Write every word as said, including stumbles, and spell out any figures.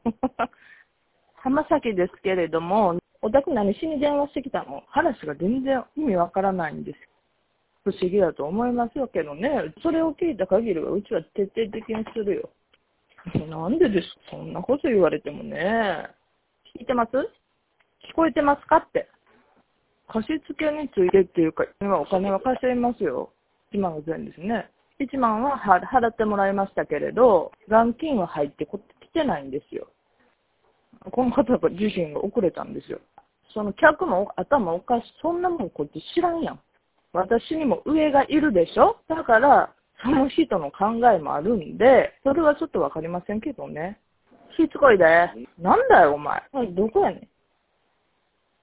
浜崎ですけれども、お宅何しに電話してきたの？話が全然意味わからないんです。不思議だと思いますよけどね。それを聞いた限りはうちは徹底的にするよ。なんでですか？そんなこと言われてもね。聞いてます？聞こえてますかって。貸し付けについてっていうか、今お金は貸していますよ。いちまんごせんえんですね。いちまんは払ってもらいましたけれど、元金は入ってきてないんですよ。この方が自身が遅れたんですよ。その客も頭おかしい。そんなもんこっち知らんやん。私にも上がいるでしょ。だから、その人の考えもあるんで、それはちょっとわかりませんけどね。しつこいで。なんだよ、お前。どこやねん。